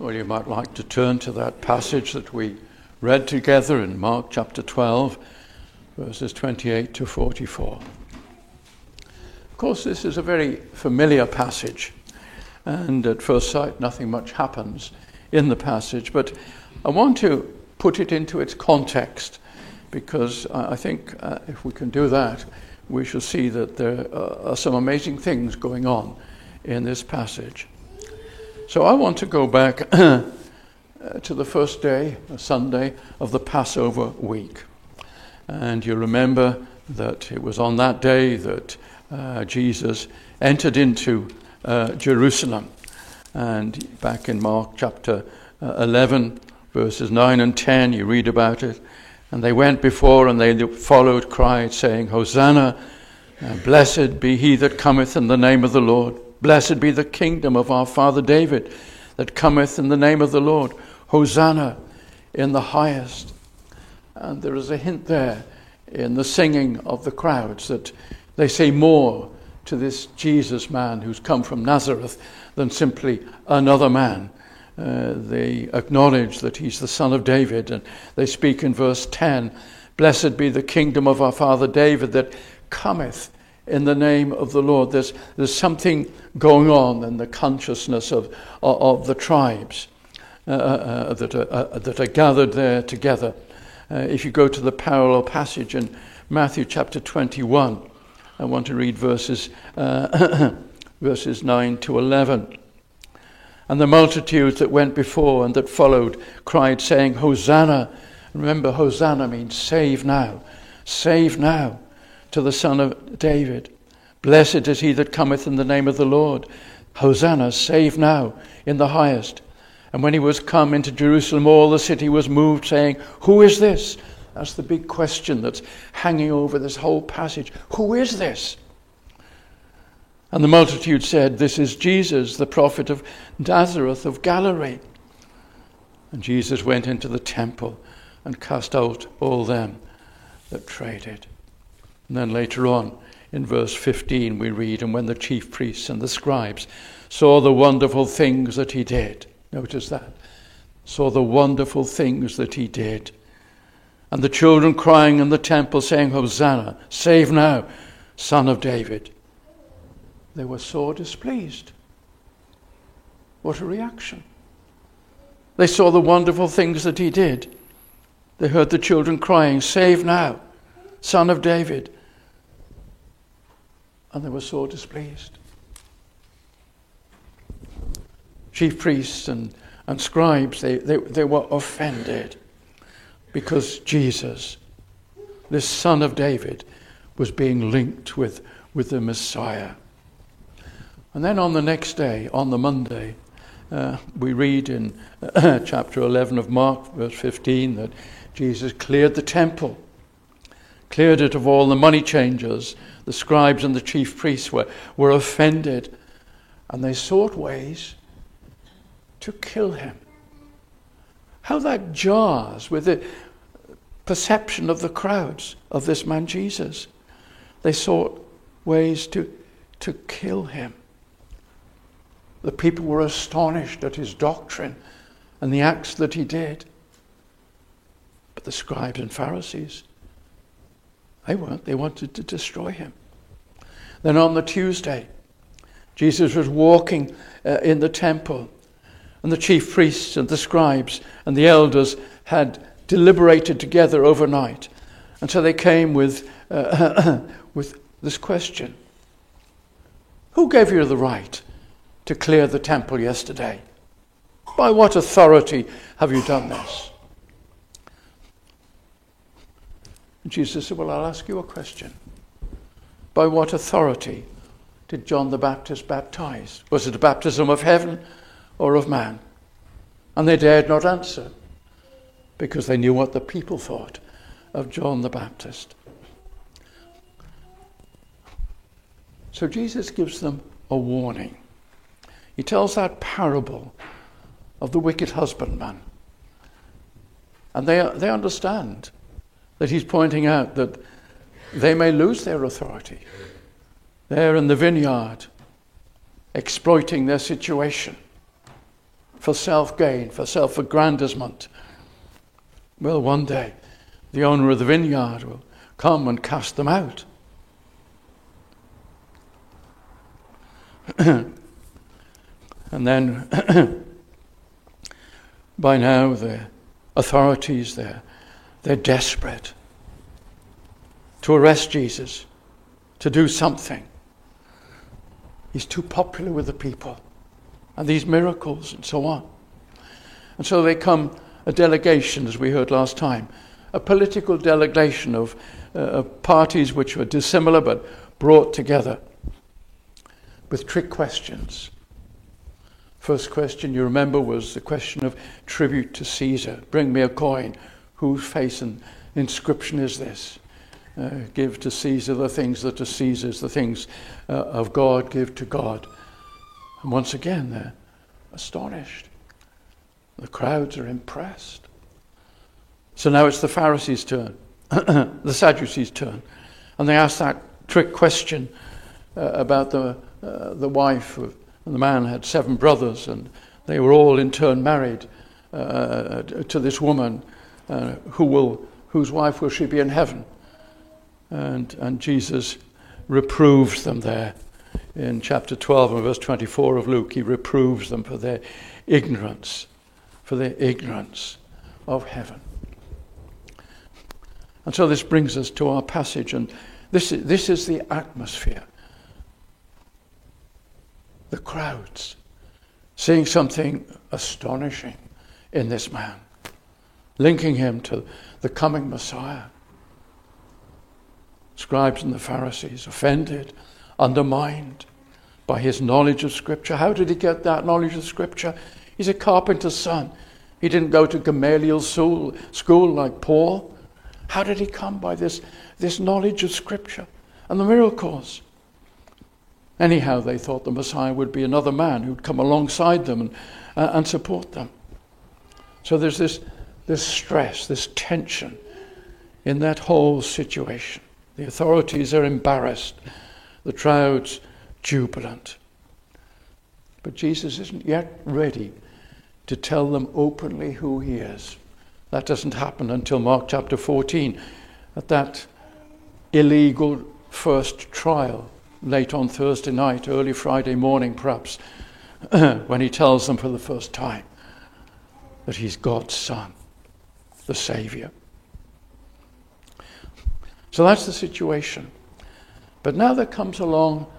Well, you might like to turn to that passage that we read together in Mark chapter 12, verses 28 to 44. Of course, this is a very familiar passage, and at first sight, nothing much happens in the passage, but I want to put it into its context, because I think if we can do that, we shall see that there are some amazing things going on in this passage. So I want to go back to the first day, Sunday, of the Passover week. And you remember that it was on that day that Jesus entered into Jerusalem. And back in Mark chapter 11, verses 9 and 10, you read about it. And they went before and they followed, cried, saying, Hosanna, blessed be he that cometh in the name of the Lord. Blessed be the kingdom of our father David that cometh in the name of the Lord. Hosanna in the highest. And there is a hint there in the singing of the crowds that they say more to this Jesus man who's come from Nazareth than simply another man. They acknowledge that he's the son of David, and they speak in verse 10, Blessed be the kingdom of our father David that cometh in the name of the Lord. There's something going on in the consciousness of the tribes that are gathered there together. If you go to the parallel passage in Matthew chapter 21, I want to read verses 9 to 11. And the multitudes that went before and that followed cried, saying, Hosanna. Remember, Hosanna means save now. Save now to the Son of David. Blessed is he that cometh in the name of the Lord. Hosanna, save now in the highest. And when he was come into Jerusalem, all the city was moved, saying, Who is this? That's the big question that's hanging over this whole passage. Who is this? And the multitude said, This is Jesus, the prophet of Nazareth of Galilee. And Jesus went into the temple and cast out all them that traded. And then later on, in verse 15, we read, And when the chief priests and the scribes saw the wonderful things that he did, notice that, saw the wonderful things that he did, and the children crying in the temple, saying, Hosanna, save now, Son of David, they were so displeased. What a reaction. They saw the wonderful things that he did. They heard the children crying, Save now, Son of David. And they were so displeased. Chief priests and scribes, they were offended because Jesus, this Son of David, was being linked with the Messiah. And then on the next day, on the Monday, we read in chapter 11 of Mark, verse 15, that Jesus cleared the temple, cleared it of all the money changers. The scribes and the chief priests were offended, and they sought ways to kill him. How that jars with the perception of the crowds of this man Jesus. They sought ways to kill him. The people were astonished at his doctrine and the acts that he did. But the scribes and Pharisees, they weren't. They wanted to destroy him. Then on the Tuesday, Jesus was walking in the temple, and the chief priests and the scribes and the elders had deliberated together overnight. And so they came with this question. Who gave you the right to clear the temple yesterday? By what authority have you done this? And Jesus said, Well, I'll ask you a question. By what authority did John the Baptist baptize? Was it a baptism of heaven or of man? And they dared not answer because they knew what the people thought of John the Baptist. So Jesus gives them a warning. He tells that parable of the wicked husbandman. And they understand that he's pointing out that they may lose their authority. They're in the vineyard, exploiting their situation. for self-gain, for self-aggrandizement. Well, one day, the owner of the vineyard will come and cast them out. And then, by now, the authorities, they're desperate to arrest Jesus, to do something. He's too popular with the people, and these miracles and so on. And so they come, a delegation, as we heard last time, a political delegation of parties which were dissimilar but brought together with trick questions. First question, you remember, was the question of tribute to Caesar. Bring me a coin. Whose face and inscription is this? Give to Caesar the things that are Caesar's, the things of God give to God. And once again, they're astonished. The crowds are impressed. So now it's the Pharisees' turn, the Sadducees' turn. And they ask that trick question about the wife of, and the man had 7 brothers, and they were all in turn married to this woman. Whose wife will she be in heaven? And Jesus reproves them there in chapter 12 and verse 24 of Luke. He reproves them for their ignorance of heaven. And so this brings us to our passage, and this is the atmosphere. The crowds seeing something astonishing in this man, linking him to the coming Messiah. Scribes and the Pharisees offended, undermined by his knowledge of Scripture. How did he get that knowledge of Scripture? He's a carpenter's son. He didn't go to Gamaliel's school like Paul. How did he come by this knowledge of Scripture and the miracles? Anyhow, they thought the Messiah would be another man who'd come alongside them and support them. So there's this stress, this tension in that whole situation. The authorities are embarrassed. The crowd's jubilant. But Jesus isn't yet ready to tell them openly who he is. That doesn't happen until Mark chapter 14, at that illegal first trial, late on Thursday night, early Friday morning perhaps, when he tells them for the first time that he's God's Son, the Saviour. So that's the situation. But now there comes along